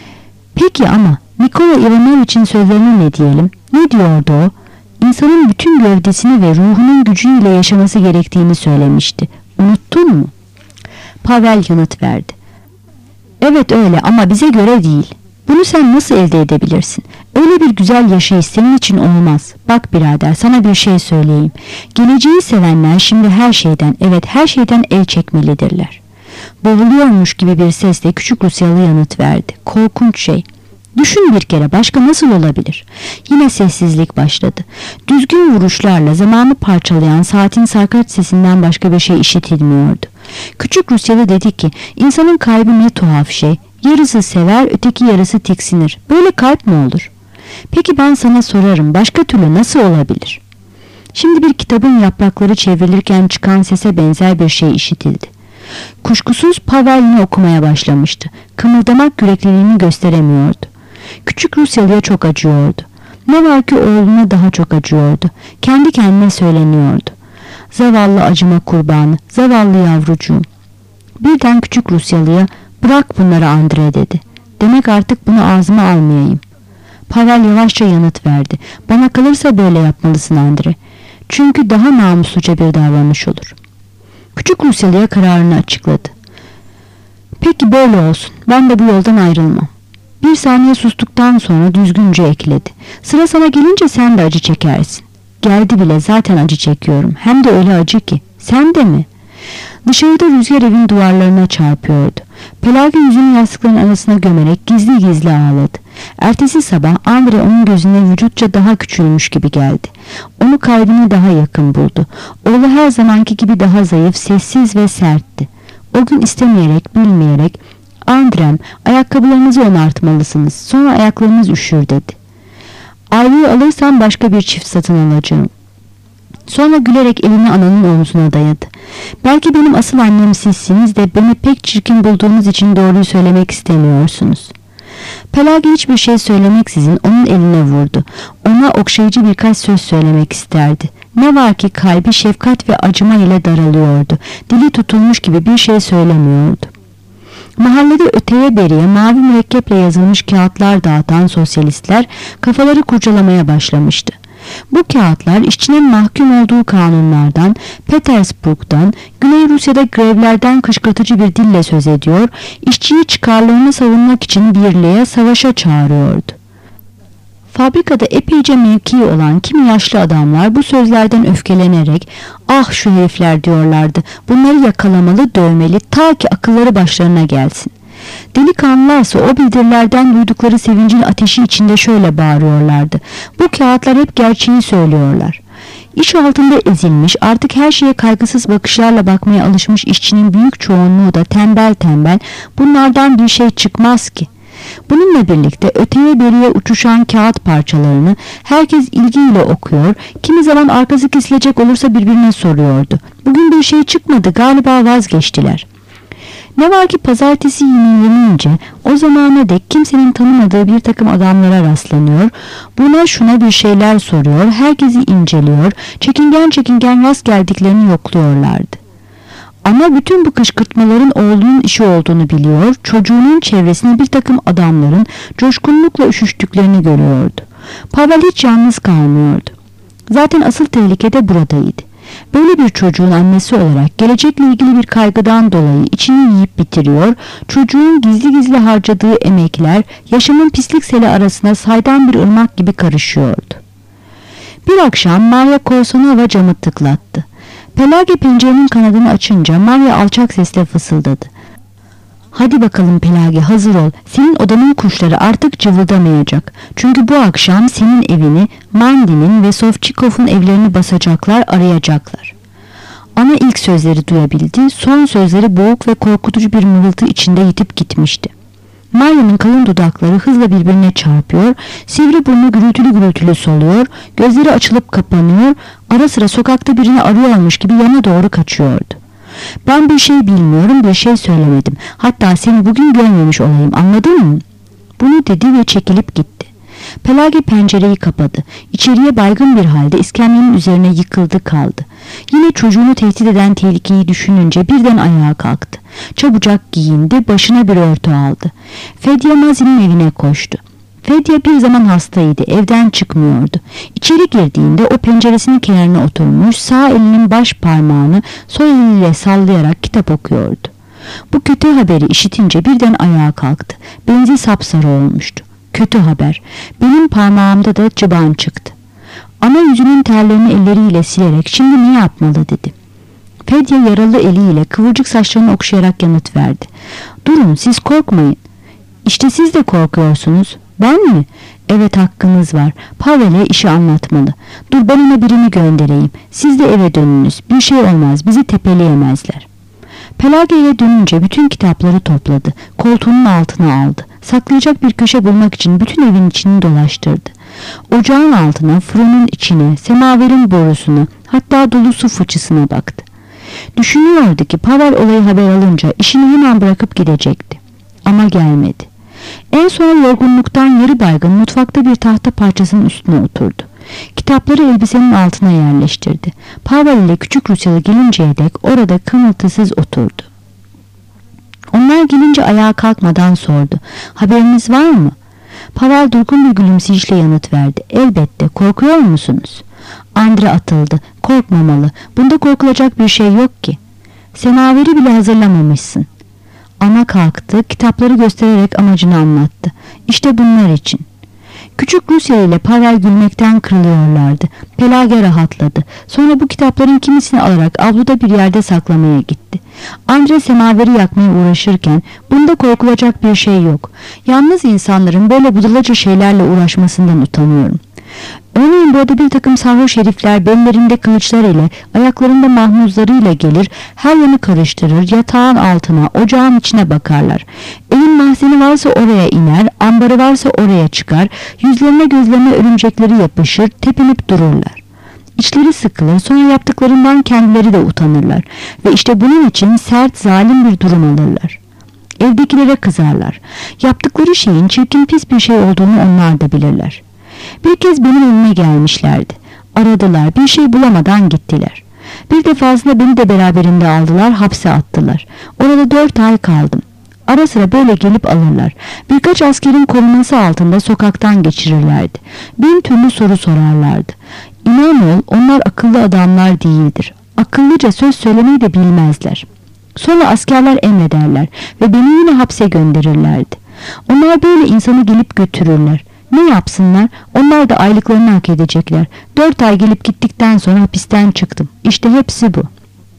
Speaker 1: Peki ama Nikola Ivanoviç'in sözlerine ne diyelim? Ne diyordu o? İnsanın bütün gövdesini ve ruhunun gücüyle yaşaması gerektiğini söylemişti. Unuttun mu? Pavel yanıt verdi. Evet öyle ama bize göre değil. Bunu sen nasıl elde edebilirsin? Öyle bir güzel yaşayış senin için olmaz. Bak birader, sana bir şey söyleyeyim. Geleceği sevenler şimdi her şeyden, evet her şeyden el çekmelidirler. Boğuluyormuş gibi bir sesle küçük Rusyalı yanıt verdi. Korkunç şey. Düşün bir kere, başka nasıl olabilir? Yine sessizlik başladı. Düzgün vuruşlarla zamanı parçalayan saatin sarkaç sesinden başka bir şey işitilmiyordu. Küçük Rusyalı dedi ki, insanın kalbi ne tuhaf şey. Yarısı sever, öteki yarısı tiksinir. Böyle kalp mi olur? Peki ben sana sorarım, başka türlü nasıl olabilir? Şimdi bir kitabın yaprakları çevrilirken çıkan sese benzer bir şey işitildi. Kuşkusuz Pavel yine okumaya başlamıştı. Kımıldamak yürekliliğini gösteremiyordu. Küçük Rusyalı'ya çok acıyordu. Ne var ki oğluna daha çok acıyordu. Kendi kendine söyleniyordu. Zavallı acıma kurbanı, zavallı yavrucuğum. Birden küçük Rusyalı'ya "Bırak bunları Andre" dedi. Demek artık bunu ağzıma almayayım. Pavel yavaşça yanıt verdi. Bana kalırsa böyle yapmalısın Andre. Çünkü daha namusluca bir davranış olur. Küçük Rusyalı'ya kararını açıkladı. Peki böyle olsun. Ben de bu yoldan ayrılmam. Bir saniye sustuktan sonra düzgünce ekledi. Sıra sana gelince sen de acı çekersin. Geldi bile, zaten acı çekiyorum. Hem de öyle acı ki. Sen de mi? Dışarıda rüzgar evin duvarlarına çarpıyordu. Pelagia yüzünü yastıkların arasına gömerek gizli gizli ağladı. Ertesi sabah Andre onun gözüne vücutça daha küçülmüş gibi geldi. Onu kalbine daha yakın buldu. Oğlu her zamanki gibi daha zayıf, sessiz ve sertti. O gün istemeyerek, bilmeyerek "Andrem, ayakkabılarınızı onartmalısınız. Sonra ayaklarınız üşür" dedi. "Aylığı alırsam başka bir çift satın alacağım." Sonra gülerek elini ananın omzuna dayadı. "Belki benim asıl annem sizsiniz de beni pek çirkin bulduğunuz için doğruyu söylemek istemiyorsunuz." Pelagia hiçbir şey söylemeksizin onun eline vurdu. Ona okşayıcı birkaç söz söylemek isterdi. Ne var ki kalbi şefkat ve acıma ile daralıyordu. Dili tutulmuş gibi bir şey söylemiyordu. Mahallede öteye beriye mavi mürekkeple yazılmış kağıtlar dağıtan sosyalistler kafaları kurcalamaya başlamıştı. Bu kağıtlar işçinin mahkum olduğu kanunlardan, Petersburg'dan, Güney Rusya'da grevlerden kışkırtıcı bir dille söz ediyor, işçiyi çıkarlarını savunmak için birliğe, savaşa çağırıyordu. Fabrikada epeyce mevki olan kimi yaşlı adamlar bu sözlerden öfkelenerek "Ah şu herifler" diyorlardı. "Bunları yakalamalı, dövmeli ta ki akılları başlarına gelsin." Delikanlılarsa o bildirilerden duydukları sevincin ateşi içinde şöyle bağırıyorlardı: "Bu kağıtlar hep gerçeği söylüyorlar." İş altında ezilmiş, artık her şeye kaygısız bakışlarla bakmaya alışmış işçinin büyük çoğunluğu da tembel tembel "Bunlardan bir şey çıkmaz ki." Bununla birlikte öteye beriye uçuşan kağıt parçalarını herkes ilgiyle okuyor, kimi zaman arkası kesilecek olursa birbirine soruyordu. "Bugün bir şey çıkmadı, galiba vazgeçtiler." Ne var ki pazartesi yenilenince o zamana dek kimsenin tanımadığı bir takım adamlara rastlanıyor, buna şuna bir şeyler soruyor, herkesi inceliyor, çekingen çekingen rast geldiklerini yokluyorlardı. Ama bütün bu kışkırtmaların oğlunun işi olduğunu biliyor, çocuğunun çevresine bir takım adamların coşkunlukla üşüştüklerini görüyordu. Pavel hiç yalnız kalmıyordu. Zaten asıl tehlike de buradaydı. Böyle bir çocuğun annesi olarak gelecekle ilgili bir kaygıdan dolayı içini yiyip bitiriyor, çocuğun gizli gizli harcadığı emekler yaşamın pislik seli arasına saydam bir ırmak gibi karışıyordu. Bir akşam Maria Korsanova camı tıklattı. Pelagia pencerenin kanadını açınca Maria alçak sesle fısıldadı. "Hadi bakalım Pelagia, hazır ol. Senin odanın kuşları artık cıvıldamayacak. Çünkü bu akşam senin evini, Mandi'nin ve Sovchikov'un evlerini basacaklar, arayacaklar." Ana ilk sözleri duyabildi, son sözleri boğuk ve korkutucu bir mırıltı içinde yitip gitmişti. Maria'nın kalın dudakları hızla birbirine çarpıyor, sivri burnu gürültülü gürültülü soluyor, gözleri açılıp kapanıyor, ara sıra sokakta birini arıyormuş gibi yana doğru kaçıyordu. Ben bir şey bilmiyorum, bir şey söylemedim. Hatta seni bugün görmemiş olayım, anladın mı? Bunu dedi ve çekilip gitti. Pelagi pencereyi kapadı. İçeriye baygın bir halde iskemlenin üzerine yıkıldı kaldı. Yine çocuğunu tehdit eden tehlikeyi düşününce birden ayağa kalktı. Çabucak giyindi, başına bir örtü aldı. Fedya Mazi'nin evine koştu. Fedya bir zaman hastaydı, evden çıkmıyordu. İçeri girdiğinde o penceresinin kenarına oturmuş, sağ elinin baş parmağını sol eliyle sallayarak kitap okuyordu. Bu kötü haberi işitince birden ayağa kalktı. Benzi sapsarı olmuştu. Kötü haber. Benim parmağımda da çıban çıktı. Ana yüzünün terlerini elleriyle silerek şimdi ne yapmalı dedi. Fedya yaralı eliyle kıvırcık saçlarını okşayarak yanıt verdi. Durun, siz korkmayın. İşte siz de korkuyorsunuz. Ben mi? Evet, hakkınız var. Pavel'e işi anlatmalı. Dur, ben ona birini göndereyim. Siz de eve dönünüz. Bir şey olmaz, bizi tepeleyemezler. Pelagi eve dönünce bütün kitapları topladı. Koltuğunun altına aldı. Saklayacak bir köşe bulmak için bütün evin içini dolaştırdı. Ocağın altına, fırının içine, semaverin borusuna, hatta dolu su fıçısına baktı. Düşünüyordu ki Pavel olayı haber alınca işini hemen bırakıp gidecekti. Ama gelmedi. En son yorgunluktan yarı baygın mutfakta bir tahta parçasının üstüne oturdu. Kitapları elbisenin altına yerleştirdi. Pavel ile küçük Rusyalı gelinceye dek orada kımıltısız oturdu. Onlar gelince ayağa kalkmadan sordu. Haberiniz var mı? Pavel durgun bir gülümseyişle yanıt verdi. Elbette, korkuyor musunuz? Andre atıldı. Korkmamalı. Bunda korkulacak bir şey yok ki. Semaveri bile hazırlamamışsın. Ana kalktı, kitapları göstererek amacını anlattı. İşte bunlar için. Küçük Rusya ile Pavel gülmekten kırılıyorlardı. Pelagi rahatladı. Sonra bu kitapların kimisini alarak avluda bir yerde saklamaya gitti. Andre semaveri yakmaya uğraşırken bunda korkulacak bir şey yok. Yalnız insanların böyle budalaca şeylerle uğraşmasından utanıyorum. Örneğin burada bir takım sarhoş herifler bellerinde kılıçlar ile ayaklarında mahmuzlarıyla gelir, her yanı karıştırır, yatağın altına, ocağın içine bakarlar. Evin mahzeni varsa oraya iner, ambarı varsa oraya çıkar, yüzlerine gözlerine örümcekleri yapışır, tepinip dururlar. İçleri sıkılır, sonra yaptıklarından kendileri de utanırlar ve işte bunun için sert, zalim bir durum alırlar. Evdekilere kızarlar. Yaptıkları şeyin çirkin, pis bir şey olduğunu onlar da bilirler. Bir kez benim evime gelmişlerdi. Aradılar, bir şey bulamadan gittiler. Bir defasında beni de beraberinde aldılar, hapse attılar. Orada 4 ay kaldım. Ara sıra böyle gelip alırlar. Birkaç askerin koruması altında sokaktan geçirirlerdi. Bin türlü soru sorarlardı. İnan ol, onlar akıllı adamlar değildir. Akıllıca söz söylemeyi de bilmezler. Sonra askerler emrederler ve beni yine hapse gönderirlerdi. Onlar böyle insanı gelip götürürler. Ne yapsınlar? Onlar da aylıklarını hak edecekler. 4 ay gelip gittikten sonra hapisten çıktım. İşte hepsi bu.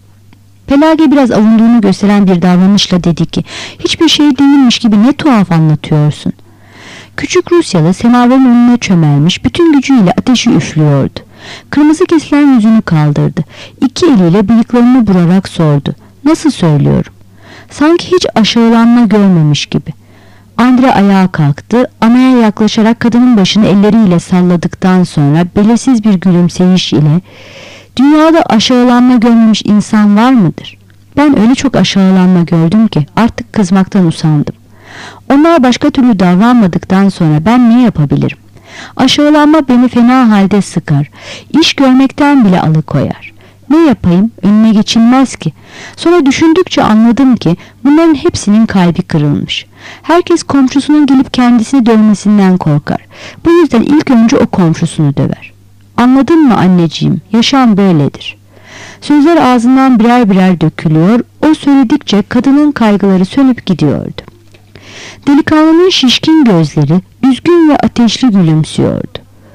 Speaker 1: Pelagi biraz avunduğunu gösteren bir davranışla dedi ki, hiçbir şey değilmiş gibi ne tuhaf anlatıyorsun. Küçük Rusyalı semaverin önüne çömelmiş, bütün gücüyle ateşi üflüyordu. Kırmızı kesilen yüzünü kaldırdı. 2 eliyle bıyıklarını burarak sordu. Nasıl söylüyorum? Sanki hiç aşağılanma görmemiş gibi. Andre ayağa kalktı, anaya yaklaşarak kadının başını elleriyle salladıktan sonra belirsiz bir gülümseyiş ile dünyada aşağılanma görmemiş insan var mıdır? Ben öyle çok aşağılanma gördüm ki artık kızmaktan usandım. Onlar başka türlü davranmadıktan sonra ben ne yapabilirim? Aşağılanma beni fena halde sıkar, iş görmekten bile alıkoyar. Ne yapayım? Önüne geçilmez ki. Sonra düşündükçe anladım ki bunların hepsinin kalbi kırılmış. Herkes komşusunun gelip kendisini dövmesinden korkar. Bu yüzden ilk önce o komşusunu döver. Anladın mı anneciğim? Yaşam böyledir. Sözler ağzından birer birer dökülüyor. O söyledikçe kadının kaygıları sönüp gidiyordu. Delikanlının şişkin gözleri üzgün ve ateşli gülümsüyordu.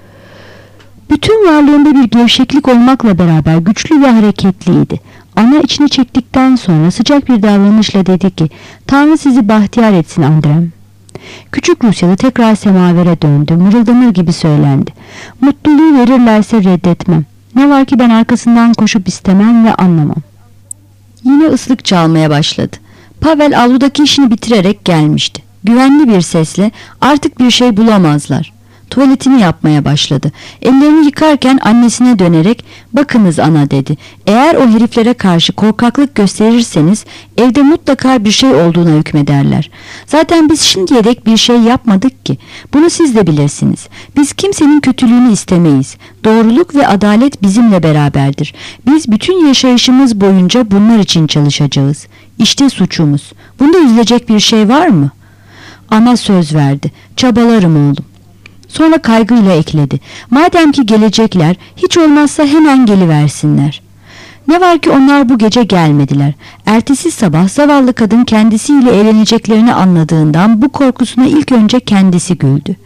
Speaker 1: Bütün varlığında bir gevşeklik olmakla beraber güçlü ve hareketliydi. Ana içini çektikten sonra sıcak bir davranışla dedi ki, Tanrı sizi bahtiyar etsin Andrem. Küçük Rusyalı tekrar semavere döndü, mırıldanır gibi söylendi. Mutluluğu verirlerse reddetmem. Ne var ki ben arkasından koşup istemem ve anlamam. Yine ıslık çalmaya başladı. Pavel avludaki işini bitirerek gelmişti. Güvenli bir sesle "Artık bir şey bulamazlar." Tuvaletini yapmaya başladı. Ellerini yıkarken annesine dönerek "Bakınız ana" dedi. "Eğer o heriflere karşı korkaklık gösterirseniz evde mutlaka bir şey olduğuna hükmederler. Zaten biz şimdiye dek bir şey yapmadık ki. Bunu siz de bilirsiniz. Biz kimsenin kötülüğünü istemeyiz. Doğruluk ve adalet bizimle beraberdir. Biz bütün yaşayışımız boyunca bunlar için çalışacağız. İşte suçumuz. Bunda üzülecek bir şey var mı?" Ana söz verdi. "Çabalarım oğlum." Sonra kaygıyla ekledi. "Madem ki gelecekler, hiç olmazsa hemen geliversinler." Ne var ki onlar bu gece gelmediler. Ertesi sabah zavallı kadın kendisiyle eğleneceklerini anladığından bu korkusuna ilk önce kendisi güldü.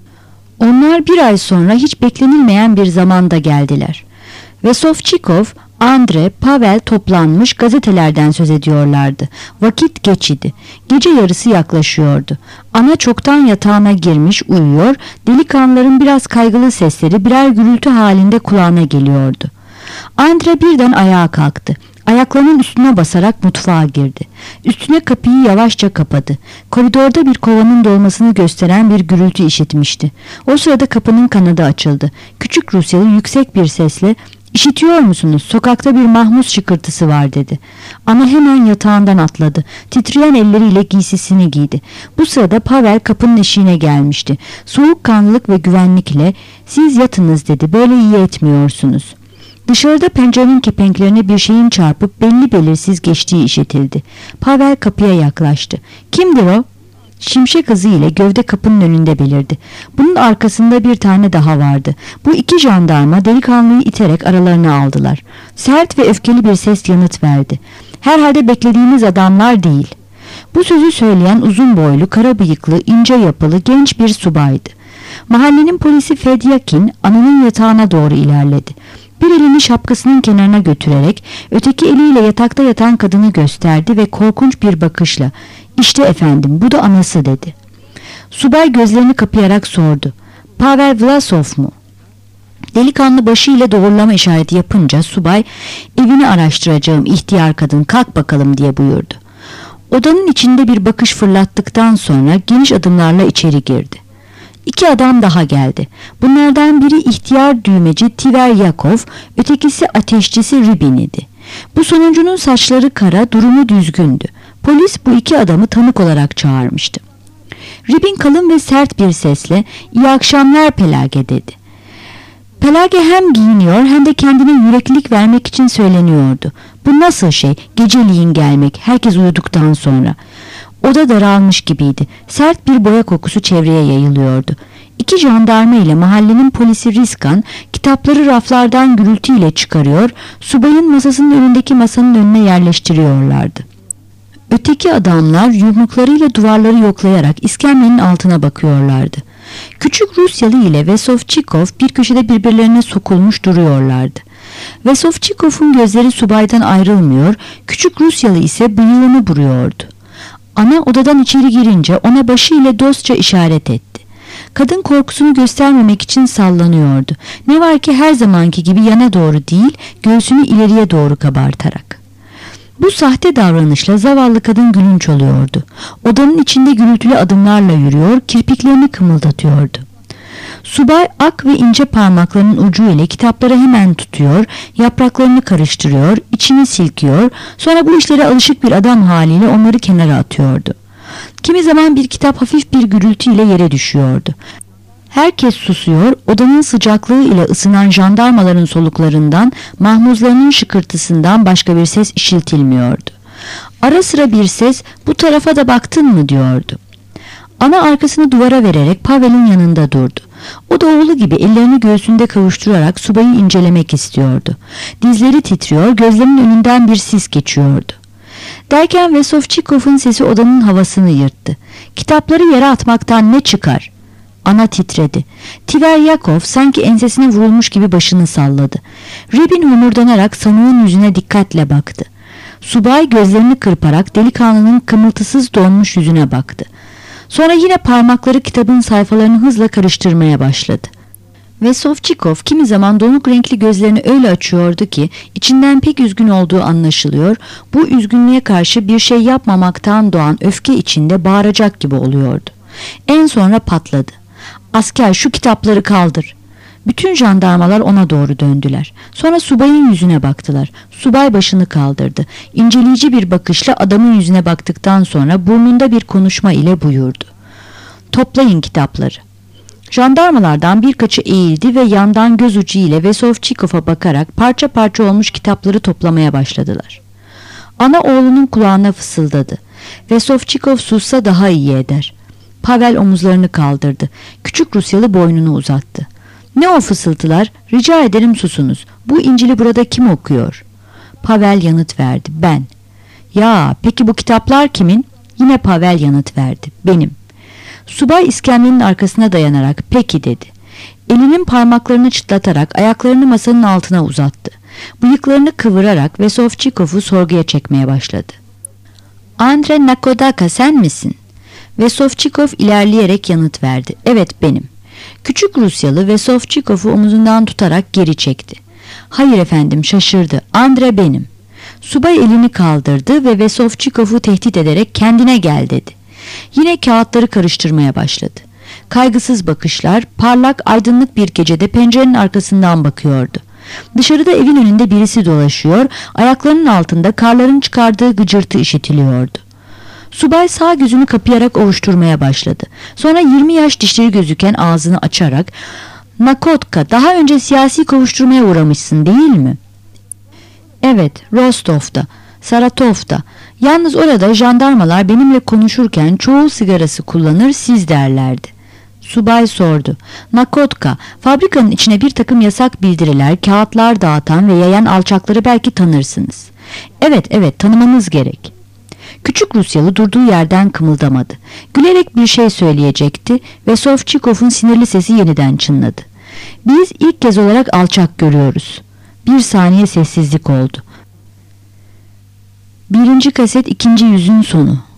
Speaker 1: Onlar bir ay sonra hiç beklenilmeyen bir zamanda geldiler. Vesovçikov, Andre, Pavel toplanmış gazetelerden söz ediyorlardı. Vakit geç idi. Gece yarısı yaklaşıyordu. Ana çoktan yatağına girmiş uyuyor, delikanlıların biraz kaygılı sesleri birer gürültü halinde kulağına geliyordu. Andre birden ayağa kalktı. Ayaklarının üstüne basarak mutfağa girdi. Üstüne kapıyı yavaşça kapadı. Koridorda bir kovanın dolmasını gösteren bir gürültü işitmişti. O sırada kapının kanadı açıldı. Küçük Rusyalı yüksek bir sesle "İşitiyor musunuz? Sokakta bir mahmuz şıkırtısı var" dedi. Ana hemen yatağından atladı. Titreyen elleriyle giysisini giydi. Bu sırada Pavel kapının eşiğine gelmişti. Soğukkanlılık ve güvenlikle "Siz yatınız" dedi. "Böyle iyi etmiyorsunuz." Dışarıda pencerenin kepenklerine bir şeyin çarpıp belli belirsiz geçtiği işitildi. Pavel kapıya yaklaştı. "Kimdir o?" Şimşek hızı ile gövde kapının önünde belirdi. Bunun arkasında bir tane daha vardı. Bu iki jandarma delikanlıyı iterek aralarına aldılar. Sert ve öfkeli bir ses yanıt verdi. "Herhalde beklediğiniz adamlar değil." Bu sözü söyleyen uzun boylu, kara bıyıklı, ince yapılı genç bir subaydı. Mahallenin polisi Fedyakin ananın yatağına doğru ilerledi. Bir elini şapkasının kenarına götürerek öteki eliyle yatakta yatan kadını gösterdi ve korkunç bir bakışla "İşte efendim, bu da anası" dedi. Subay gözlerini kapayarak sordu. "Pavel Vlasov mu?" Delikanlı başıyla doğrulama işareti yapınca subay "Evini araştıracağım ihtiyar kadın, kalk bakalım" diye buyurdu. Odanın içinde bir bakış fırlattıktan sonra geniş adımlarla içeri girdi. İki adam daha geldi. Bunlardan biri ihtiyar düğmeci Tiveryakov, ötekisi ateşçisi Ribin idi. Bu sonuncunun saçları kara, durumu düzgündü. Polis bu iki adamı tanık olarak çağırmıştı. Ribin kalın ve sert bir sesle "İyi akşamlar Pelage" dedi. Pelage hem giyiniyor hem de kendine yüreklilik vermek için söyleniyordu. Bu nasıl şey, geceliğin gelmek, herkes uyuduktan sonra. Oda daralmış gibiydi. Sert bir boya kokusu çevreye yayılıyordu. İki jandarma ile mahallenin polisi Riskan kitapları raflardan gürültüyle çıkarıyor, subayın masasının önündeki masanın önüne yerleştiriyorlardı. Öteki adamlar yumruklarıyla duvarları yoklayarak iskemlenin altına bakıyorlardı. Küçük Rusyalı ile Vesovçikov bir köşede birbirlerine sokulmuş duruyorlardı. Vesovçikov'un gözleri subaydan ayrılmıyor, küçük Rusyalı ise bıyığını buruyordu. Ana odadan içeri girince ona başıyla dostça işaret etti. Kadın korkusunu göstermemek için sallanıyordu. Ne var ki her zamanki gibi yana doğru değil, göğsünü ileriye doğru kabartarak. Bu sahte davranışla zavallı kadın gülünç oluyordu. Odanın içinde gürültülü adımlarla yürüyor, kirpiklerini kımıldatıyordu. Subay ak ve ince parmaklarının ucu ile kitapları hemen tutuyor, yapraklarını karıştırıyor, içini silkiyor, sonra bu işlere alışık bir adam haliyle onları kenara atıyordu. Kimi zaman bir kitap hafif bir gürültü ile yere düşüyordu. Herkes susuyor, odanın sıcaklığı ile ısınan jandarmaların soluklarından, mahmuzlarının şıkırtısından başka bir ses işitilmiyordu. Ara sıra bir ses "Bu tarafa da baktın mı?" diyordu. Ana arkasını duvara vererek Pavel'in yanında durdu. O da oğlu gibi ellerini göğsünde kavuşturarak subayı incelemek istiyordu. Dizleri titriyor, gözlerinin önünden bir sis geçiyordu. Derken Vesovçikov'un sesi odanın havasını yırttı. "Kitapları yere atmaktan ne çıkar?" Ana titredi. Tiveryakov sanki ensesine vurulmuş gibi başını salladı. Ribin homurdanarak sanığın yüzüne dikkatle baktı. Subay gözlerini kırparak delikanlının kımıltısız donmuş yüzüne baktı. Sonra yine parmakları kitabın sayfalarını hızla karıştırmaya başladı. Ve Sovçikov kimi zaman donuk renkli gözlerini öyle açıyordu ki içinden pek üzgün olduğu anlaşılıyor, bu üzgünlüğe karşı bir şey yapmamaktan doğan öfke içinde bağıracak gibi oluyordu. En sonra patladı. "Asker, şu kitapları kaldır." Bütün jandarmalar ona doğru döndüler. Sonra subayın yüzüne baktılar. Subay başını kaldırdı. İnceleyici bir bakışla adamın yüzüne baktıktan sonra burnunda bir konuşma ile buyurdu: "Toplayın kitapları." Jandarmalardan birkaçı eğildi ve yandan göz ucu ile Vesovçikov'a bakarak parça parça olmuş kitapları toplamaya başladılar. Ana oğlunun kulağına fısıldadı: "Vesovçikov sussa daha iyi eder." Pavel omuzlarını kaldırdı. Küçük Rusyalı boynunu uzattı. "Ne o fısıltılar? Rica ederim susunuz. Bu İncil'i burada kim okuyor?" Pavel yanıt verdi: "Ben." "Ya, peki bu kitaplar kimin?" Yine Pavel yanıt verdi: "Benim." Subay iskemlenin arkasına dayanarak "Peki" dedi. Elinin parmaklarını çıtlatarak ayaklarını masanın altına uzattı. Bıyıklarını kıvırarak Vesovçikov'u sorguya çekmeye başladı. "Andre Nakodaka, sen misin?" Vesovçikov ilerleyerek yanıt verdi: "Evet, benim." Küçük Rusyalı Vesovçikov'u omuzundan tutarak geri çekti. "Hayır efendim," şaşırdı. "Andre benim." Subay elini kaldırdı ve Vesovçikov'u tehdit ederek "Kendine gel," dedi. Yine kağıtları karıştırmaya başladı. Kaygısız bakışlar parlak aydınlık bir gecede pencerenin arkasından bakıyordu. Dışarıda evin önünde birisi dolaşıyor, ayaklarının altında karların çıkardığı gıcırtı işitiliyordu. Subay sağ gözünü kapayarak ovuşturmaya başladı. Sonra 20 yaş dişleri gözüken ağzını açarak "Nakotka, daha önce siyasi kovuşturmaya uğramışsın değil mi?" "Evet, Rostov'da, Saratov'da. Yalnız orada jandarmalar benimle konuşurken çoğu sigarası kullanır, siz derlerdi." Subay sordu: "Nakotka, fabrikanın içine bir takım yasak bildiriler, kağıtlar dağıtan ve yayan alçakları belki tanırsınız." "Evet, evet, tanımanız gerek." Küçük Rusyalı durduğu yerden kımıldamadı. Gülerek bir şey söyleyecekti ve Sovçikov'un sinirli sesi yeniden çınladı: "Biz ilk kez olarak alçak görüyoruz." Bir saniye sessizlik oldu. 1. kaset 2. yüzün sonu.